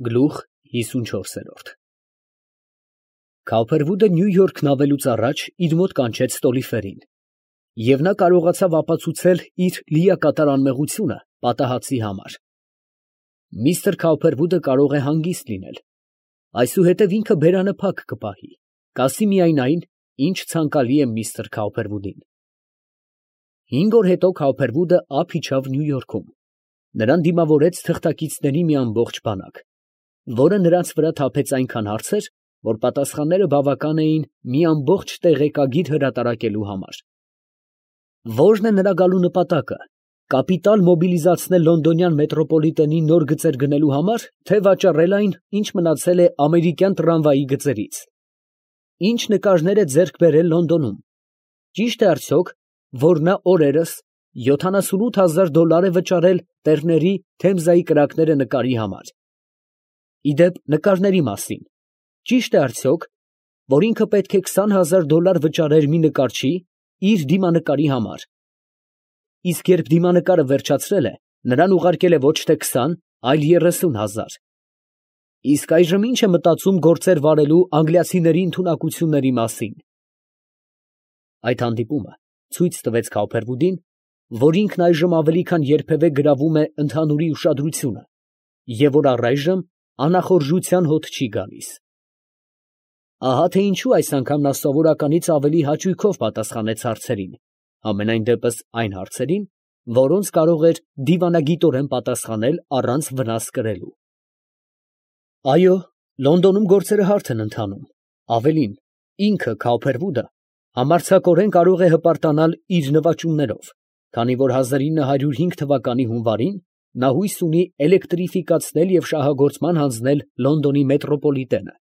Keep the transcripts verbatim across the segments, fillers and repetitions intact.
Գլուխ հիսունչորսերորդ Քաուփերվուդը Նյու Յորքն ավելուց առաջ իր մոտ կանչեց Ստոլիֆերին, և նա կարողացավ ապացուցել իր լիակատար անմեղությունը պատահածի համար։ Միստր Քաուփերվուդը կարող է հանգիստ լինել, այսուհետև ինքը բերանը փակ կպահի, կասի միայն այն, ինչ ցանկալի է միստր Քաուփերվուդին։ Հինգ օր հետո Քաուփերվուդը ափ իջավ Նյու Յորքում, նրան դիմավորեց թղթակիցների մի ամբողջ բանակ, որը նրանց վրա թափեց այնքան հարցեր, որ պատասխանները բավական էին մի ամբողջ տեղեկագիր հրատարակելու համար։ Ո՞րն է նրա գալու նպատակը, կապիտալ մոբիլիզացնել լոնդոնյան մետրոպոլիտենի նոր գծեր գնելու համար, թե վաճառել այն, ինչ մնացել է ամերիկյան տրամվայի գծերից։ Ինչ նկարներ է ձեռք բերել Լոնդոնում։ Ճիշտ է արդյոք, որ նա օրերս յոթանասունութ հազար դոլար է վճարել Տերների Թեմզայի կրակները նկարի համար։ Իդեպ նկարների մասին, ճիշտ է արդյոք, որ ինքը պետք է քսան հազար դոլար վճարեր մի նկարչի իր դիմանկարի համար։ Իսկ երբ դիմանկարը վերջացրել է, նրան ուղարկել է ոչ թե քսան, այլ երեսուն հազար։ Իսկ այժմ ի՞նչ է մտածում գործեր վարելու անգլիացիների ընդունակությունների մասին։ Այդ հանդիպումը ցույց տվեց Քաուփերվուդին, որ ինքն այժմ ավելի քան երբևէ գրավում է ընդհանուրի ուշադրությունը, և որ առայժմ անախորժության հոտ չի գալիս։ Ահա թե ինչու այս անգամ նա սովորականից ավելի հաճույքով պատասխանեց հարցերին, համենայն դեպս այն հարցերին, որոնց կարող էր դիվանագիտորեն պատասխանել առանց վնաս կրելու։ Այո, Լոնդոնում գործերը հարթ են ընթանում, ավելին, ինքը Քաուփերվուդը համարձակորեն կարող է հպարտանալ իր նվաճումներով, քանի որ հազար ինը հարյուր հինգ թվականի հունվարին նա հույս ունի էլեկտրիֆիկացնել և շահագործման հանձնել Լոնդոնի մետրոպոլիտենը։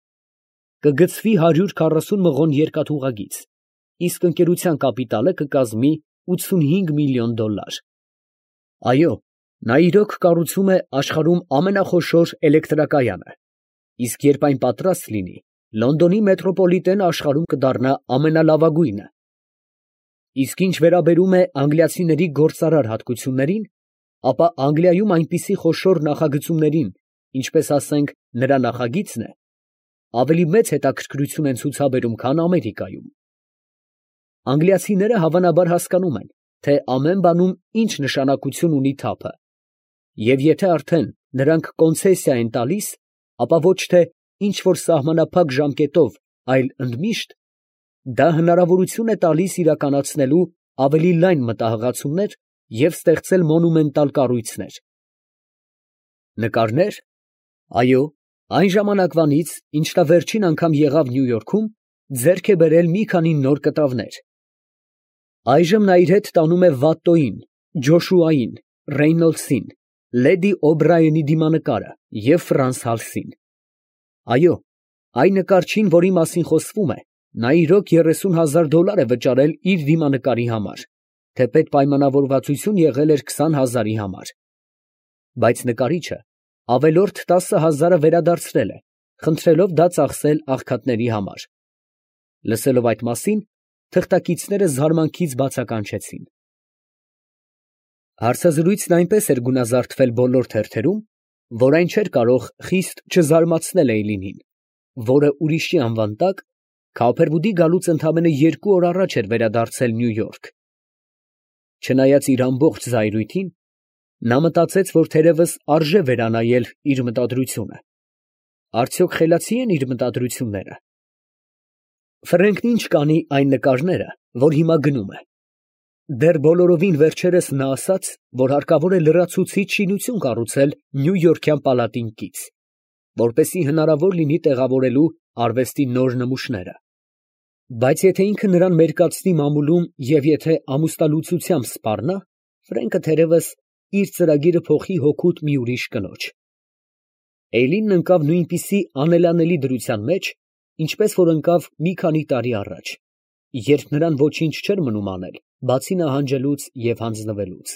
Կգծվի հարյուր քառասուն մղոն երկաթուղագիծ, իսկ ընկերության կապիտալը կկազմի ութսունհինգ միլիոն դոլար։ Այո, նա իրոք կառուցում է աշխարհում ամենախոշոր էլեկտրակայանը, իսկ երբ այն պատրաստ լինի, Լոնդոնի մետրոպոլիտենը աշխարհում կդառնա ամենալավագույնը։ Իսկ ինչ վերաբերում է անգլիացիների գործարար հատկություններին, ապա Անգլիայում այնպիսի խոշոր նախագծումներին, ինչպես ասենք նրա նախագիծն է, ավելի մեծ հետաքրքրություն են ցուցաբերում, քան Ամերիկայում։ Անգլիացիները հավանաբար հասկանում են, թե ամեն բանում ինչ նշանակություն ունի թափը, և եթե արդեն նրանք կոնցեսիա են տալիս, ապա ոչ թե ինչ որ սահմանափակ ժամկետով, այլ ընդմիշտ, դա հնարավորություն է տալիս իրականացնելու ավելի լայն մտահղացումներ և ստեղծել մոնումենտալ կառույցներ։ Նկարնե՞ր։ Այո, այն ժամանակվանից, ինչ նա վերջին անգամ եղավ Նյու Յորքում, ձեռք է բերել մի քանի նոր կտավներ։ Այժմ նա իր հետ տանում է Վատտոյին, Ջոշուային, Ռեյնոլդսին, լեդի Օբրայենի դիմանկարը և Ֆրանս Հալսին։ Այո, այն նկարչին, որի մասին խոսվում է, նա իրոք երեսուն հազար դոլար է վճարել իր դիմանկարի համար, թեպետ պայմանավորվածություն եղել էր քսան հազարի համար։ Բայց նկարիչը ավելորդ տասը հազարը վերադարձրել է, խնդրելով դա ծախսել աղքատների համար։ Լսելով այդ մասին, թղթակիցները զարմանքից բացականչեցին։ Հարցազրույցն այնպես էր գունազարդվել բոլոր թերթերում, որ այն չէր կարող խիստ չզարմացնել Էյլինին, որը ուրիշի անվան տակ Քաուփերվուդի գալուց ընդամենը երկու օր առաջ էր վերադարձել Նյու Յորք։ Չնայած իր ամբողջ զայրույթին, նա մտածեց, որ թերևս արժե վերանայել իր մտադրությունը։ Արդյոք խելացի են իր մտադրությունները։ Ֆրենքն ինչ կանի այն նկարները, որ հիմա գնում է։ Դեռ բոլորովին վերջերս նա ասաց, որ հարկավոր է լրացուցիչ շինություն կառուցել նյույորքյան պալատին կից, որպեսզի հնարավոր լինի տեղավորելու արվեստի նոր նմուշները։ Բայց եթե ինքը նրան մերկացնի մամուլում և եթե ամուսնալուծությամբ սպառնա, Ֆրենկը թերևս իր ծրագիրը փոխի հօգուտ մի ուրիշ կնոջ։ Էյլինն ընկավ նույնպիսի անելանելի դրության մեջ, ինչպես որ ընկավ մի քանի տարի առաջ, երբ նրան ոչինչ չէր մնում անել, բացի նահանջելուց և հանձնվելուց։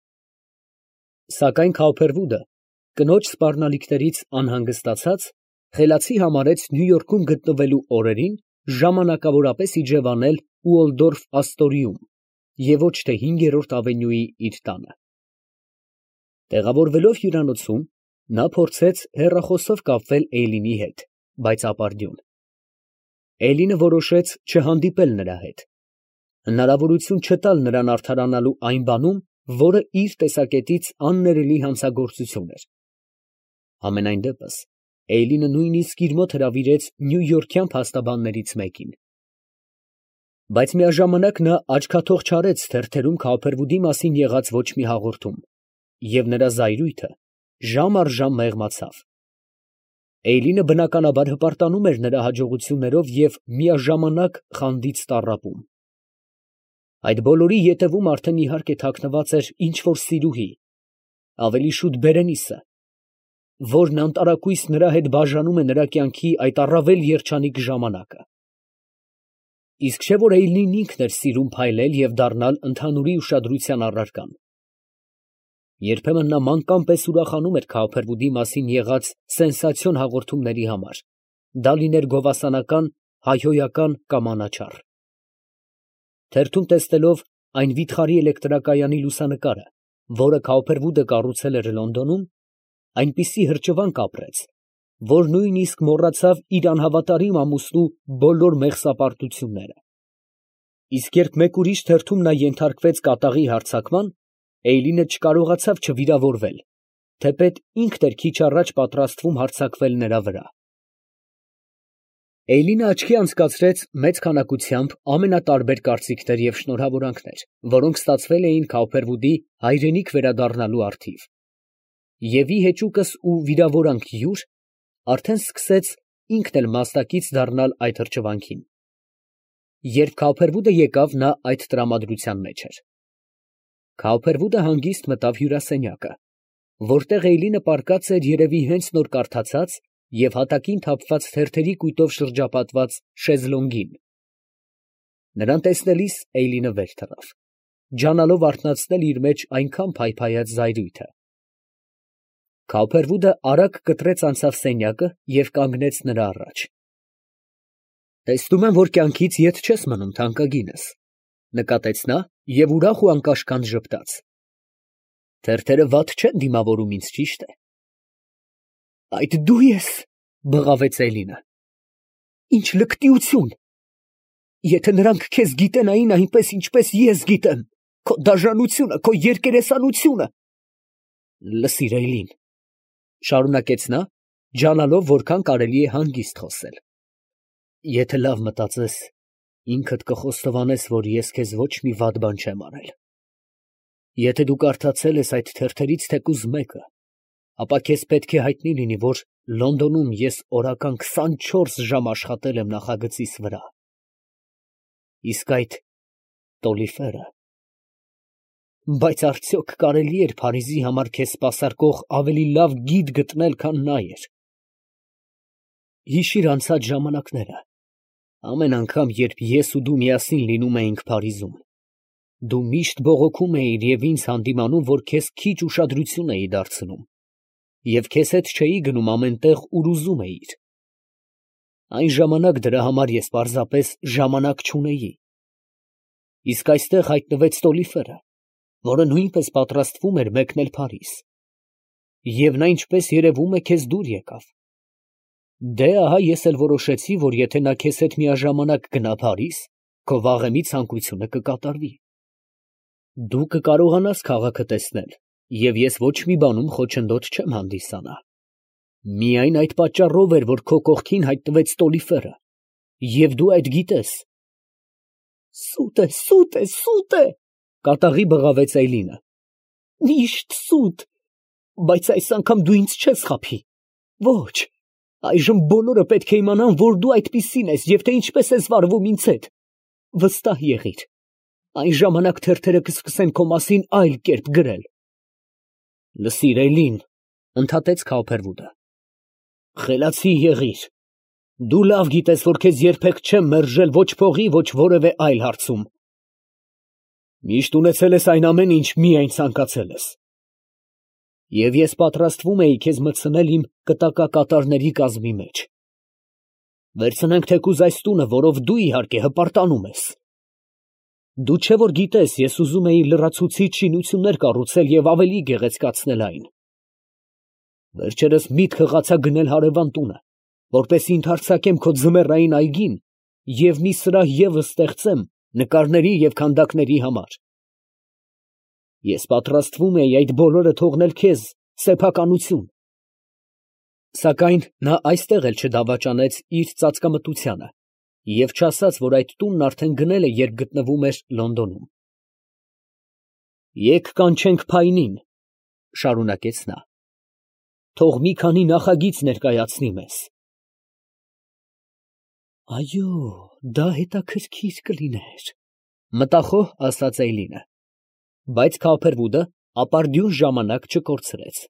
Սակայն Քաուփերվուդը, կնոջ սպառնալիքներից անհանգստացած, խելացի համարեց Նյու Յորքում գտնվելու օրերին ժամանակավորապես իջևանել Ուոլդորֆ Աստորիում և ոչ թե հինգերորդ ավենյուի իր տանը։ Տեղավորվելով հյուրանոցում, Նա փորձեց հեռախոսով կապվել Էյլինի հետ, բայց ապարդյուն։ Էյլինը որոշեց չհանդիպել նրա հետ, հնարավորություն չտալ նրան արդարանալու այն բանում, որը իր տեսակետից աններելի հանցագործություն էր։ Համենայն դեպս, Էյլինը նույնիսկ իր մոտ հրավիրեց նյույորքյան փաստաբաններից մեկին։ Բայց միաժամանակ նա աչքաթող չարեց թերթերում Քոուփերվուդի մասին եղած ոչ մի հաղորդում, և նրա զայրույթը ժամ առ ժամ մեղմացավ։ Էյլինը բնականաբար հպարտանում էր նրա հաջողություններով և միաժամանակ խանդից տառապում։ Այդ բոլորի ետևում արդեն իհարկե թաքնված էր ինչ֊որ սիրուհի, ավելի շուտ Բերենիսը, որն անտարակույս նրա հետ բաժանում է նրա կյանքի այդ առավել երջանիկ ժամանակը։ Իսկ չէ՞ որ Էյլինն ինքն էր սիրում փայլել և դառնալ ընդհանուրի ուշադրության առարկան։ Երբեմն նա մանկան պես ուրախանում էր Քոուփերվուդի մասին եղած սենսացիոն հաղորդումների համար, դա լիներ գովասանական, հայհոյական կամ անաչառ։ Թերթում տեսնելով այն վիթխարի էլեկտրակայանի լուսանկարը, որը Քոուփերվուդը կառուցել էր Լոնդոնում, այնպիսի հրճվանք ապրեց, որ նույնիսկ մոռացավ իր անհավատարիմ ամուսնու բոլոր մեղսապարտությունները։ Իսկ երբ մեկ ուրիշ թերթում նա ենթարկվեց կատաղի հարձակման, Էյլինը չկարողացավ չվիրավորվել, թեպետ ինքն էր քիչ առաջ պատրաստվում հարձակվել նրա վրա։ Էյլինը աչքի անցկացրեց մեծ քանակությամբ ամենատարբեր կարծիքներ և շնորհավորանքներ, որոնք ստացվել էին Քոուփերվուդի հայրենիք վերադառնալու առթիվ, և ի հեճուկս ու վիրավորանք յուր, արդեն սկսեց ինքն էլ մասնակից դառնալ այդ հրճվանքին։ Երբ Քոուփերվուդը եկավ, նա այդ տրամադրության մեջ էր։ Քոուփերվուդը հանգիստ մտավ հյուրասենյակը, որտեղ Էյլինը պառկած էր երևի հենց նոր կարդացած և հատակին թափված թերթերի կույտով շրջապատված շեզլոնգին։ Նրան տեսնելիս Էյլինը վեր թռավ, ջանալով արթնացնել իր մեջ այնքան փայփայած զայրույթը։ Քոուփերվուդը արագ կտրեց անցավ սենյակը և կանգնեց նրա առաջ։ «Տեսնում եմ, որ կյանքից ետ չես մնում, թանկագինս», ֊ նկատեց նա և ուրախ ու անկաշկանդ ժպտաց։ «Թերթերը վատ չեն դիմավորում ինձ, ճիշտ է»։ «Այդ դու ես», ֊ բղավեց Էյլինը։ «Ինչ լկտիություն. եթե նրանք քեզ գիտենային այնպես, ինչպես ես գիտեմ, քո դաժանությունը, քո երկերեսանությունը…» «Լսիր, Էյլին», ֊ շարունակեց նա, ջանալով որքան կարելի է հանգիստ խոսել, «եթե լավ մտածես, ինքդ կխոստովանես, որ ես քեզ ոչ մի վատ բան չեմ արել։ Եթե դու կարդացել ես այդ թերթերից թեկուզ մեկը, ապա քեզ պետք է հայտնի լինի, որ Լոնդոնում ես օրական քսանչորս ժամ աշխատել եմ նախագծիս վրա։ Իսկ այդ Տոլիֆերը… Բայց արդյոք կարելի էր Փարիզի համար քեզ սպասարկող ավելի լավ գիդ գտնել, քան նա էր։ Հիշիր անցած ժամանակները, ամեն անգամ, երբ ես ու դու միասին լինում էինք Փարիզում, դու միշտ բողոքում էիր և ինձ հանդիմանում, որ քեզ քիչ ուշադրություն էի դարձնում, և քեզ հետ չէի գնում ամեն տեղ, ուր ուզում էիր։ Այն ժամանակ դրա համար ես պարզապես ժամանակ չունեի։ Իսկ այստեղ հայտնվեց Տոլիֆերը, որը նույնպես պատրաստվում էր մեկնել Փարիզ, և նա, ինչպես երևում է, քեզ դուր եկավ։ Դե ահա ես էլ որոշեցի, որ եթե նա քեզ հետ միաժամանակ գնա Փարիզ, քո վաղեմի ցանկությունը կկատարվի։ Դու կկարողանաս քաղաքը տեսնել, և ես ոչ մի բանում խոչընդոտ չեմ հանդիսանա։ Միայն այդ պատճառով էր, որ քո կողքին հայտնվեց Տոլիֆերը, և դու այդ գիտես։ Սուտ է, սուտ է, սուտ է, կատաղի բղավեց Էյլինը։ Միշտ սուտ, բայց այս անգամ դու ինձ չես խաբի։ Ոչ, այժմ բոլորը պետք է իմանան, որ դու այդպիսին ես և թե ինչպես ես վարվում ինձ հետ։ Վստահ եղիր, այն ժամանակ թերթերը կսկսեն քո մասին այլ կերպ գրել։ Լսիր, Էյլին, ընդհատեց Քոուփերվուդը, խելացի եղիր։ Դու լավ գիտես, որ քեզ երբեք չեմ մերժել ոչ փողի, ոչ որևէ այլ հարցում։ Միշտ ունեցել ես այն ամենը, ինչ միայն ցանկացել ես։ Եվ ես պատրաստվում էի քեզ մտցնել իմ կտակակատարների կազմի մեջ։ Վերցնենք թեկուզ այս տունը, որով դու իհարկե հպարտանում ես։ Դու չէ որ գիտես, ես ուզում էի լրացուցիչ շինություններ կառուցել և ավելի գեղեցկացնել այն։ Վերջերս միտքը հղացա գնել հարևան տունը, որպեսզի ընդարձակեմ քո ձմեռային այգին և մի սրահ ևս ստեղծեմ նկարների և քանդակների համար։ Ես պատրաստվում էի այդ բոլորը թողնել քեզ սեփականություն։ Սակայն նա այստեղ էլ չդավաճանեց իր ծածկամտությանը և չասաց, որ այդ տունն արդեն գնել է, երբ գտնվում էր Լոնդոնում։ «Եկ կանչենք Փայնին, ֊ շարունակեց նա, ֊ թող մի քանի նախագիծ ներկայացնի մեզ»։ «Այո, դա հետաքրքիր կլիներ, ֊ մտախոհ ասաց Էյլինը, բայց Քալփերվուդը ապարդյուն ժամանակ չկորցրեց։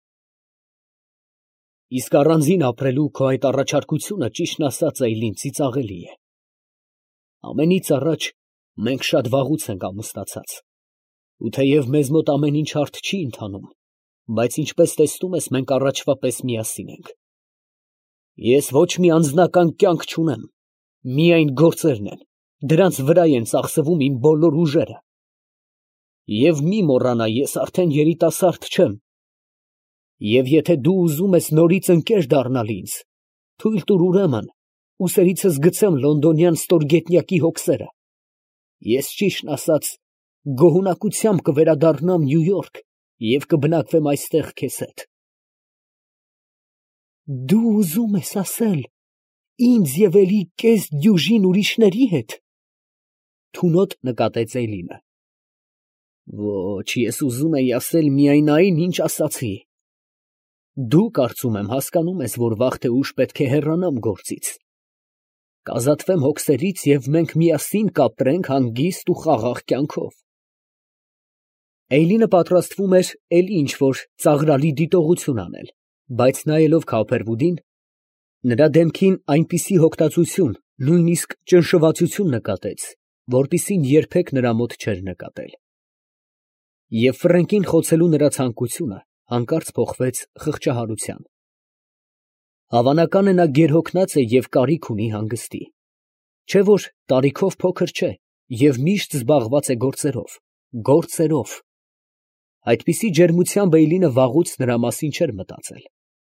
Իսկ առանձին ապրելու քո այդ առաջարկությունը, ճիշտն ասած, Էյլին, ծիծաղելի է։ Ամենից առաջ մենք շատ վաղուց ենք ամուսնացած, ու թեև մեզ մոտ ամեն ինչ հարթ չի ընթանում, բայց ինչպես տեսնում ես, մենք առաջվա պես միասին ենք։ Ես ոչ մի անձնական կյանք չունեմ, միայն գործերն են, դրանց վրա են ծախսվում իմ բոլոր ուժերը։ Եվ մի մոռանա, ես արդեն երիտասարդ չեմ, և եթե դու ուզում ես նորից ընկեր դառնալ ինձ, թույլ տուր ուրեմն ուսերիցս գցեմ լոնդոնյան ստորգետնյակի հոգսերը։ Ես ճիշտն ասած գոհունակությամբ կվերադառնամ Նյու Յորք և կբնակվեմ այստեղ քեզ հետ։ Դու ուզում ես ասել ինձ և էլի կես դյուժին ուրիշների հետ, ֊ թունոտ նկատեց Էյլինը։ Ոչ, ես ուզում էի ասել միայն այն, ինչ ասացի։ Դու, կարծում եմ, հասկանում ես, որ վաղ թե ուշ պետք է հեռանամ գործից, կազատվեմ հոգսերից և մենք միասին կապրենք հանգիստ ու խաղաղ կյանքով։ Էյլինը պատրաստվում էր էլի ինչ֊որ ծաղրալի դիտողություն անել, բայց նայելով Քալփերվուդին, նրա դեմքին այնպիսի հոգտածություն, նույնիսկ ճնշվածություն նկատեց, որպիսին երբեք նրա մոտ չէր նկատել։ Եվ Ֆրենկին խոցելու նրա ցանկությունը հանկարծ փոխվեց խղճահարության։ Հավանական է, նա գերհոգնած է և կարիք ունի հանգստի, չէ՞ որ տարիքով փոքր չէ և միշտ զբաղված է գործերով, գործերով։ Այդպիսի ջերմությամբ Էյլինը վաղուց նրա մասին չէր մտածել։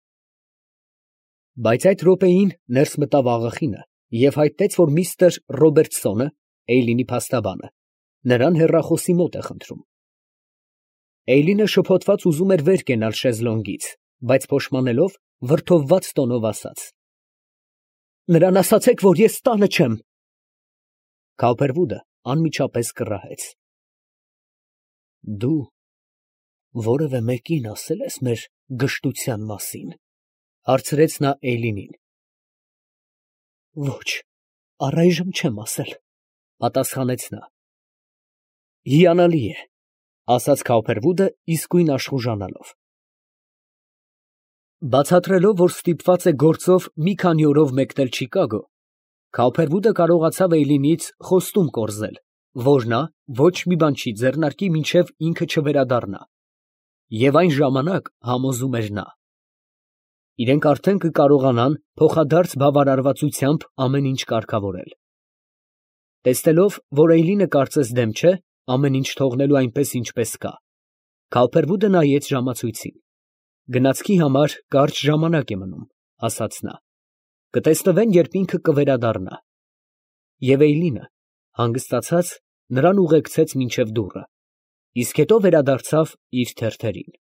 Բայց այդ րոպեին ներս մտավ աղախինը և հայտնեց, որ միստր Ռոբերտսոնը, Էյլինի փաստաբանը, նրան հեռախոսի մոտ է խնդրում։ Էյլինը շփոթված ուզում էր վեր կենալ շեզլոնգից, բայց փոշմանելով, վրդովված տոնով ասաց. Նրան ասացեք, որ ես տանը չեմ։ Քալփերվուդը անմիջապես կռահեց. Դու որևէ մեկին ասել ես մեր գժտության մասին, ֊ հարցրեց նա Էյլինին։ Ոչ, առայժմ չեմ ասել, ֊ պատասխանեց նա։ Հիանալի է, ֊ ասաց Քալփերվուդը իսկույն աշխուժանալով։ Բացատրելով, որ ստիպված է գործով մի քանի օրով մեկնել Չիկագո, Քալփերվուդը կարողացավ Էյլինից խոստում կորզել, որ նա ոչ մի բան չի ձեռնարկի, մինչև ինքը չվերադառնա, և այն ժամանակ, համոզում էր նա, իրենք արդեն կկարողանան փոխադարձ բավարարվածությամբ ամեն ինչ կարգավորել։ Տեսնելով, որ Էյլինը կարծես դեմ չէ, ամեն ինչ թողնելու այնպես, ինչպես կա, Քալփերվուդը նայեց ժամացույցին։ Գնացքի համար կարճ ժամանակ է մնում, ասաց նա, կտեսնվեն, երբ ինքը կվերադառնա։ Եվ Էյլինը, հանգստացած, նրան ուղեկցեց մինչև դուռը, իսկ հետո վերադարձավ իր թերթերին։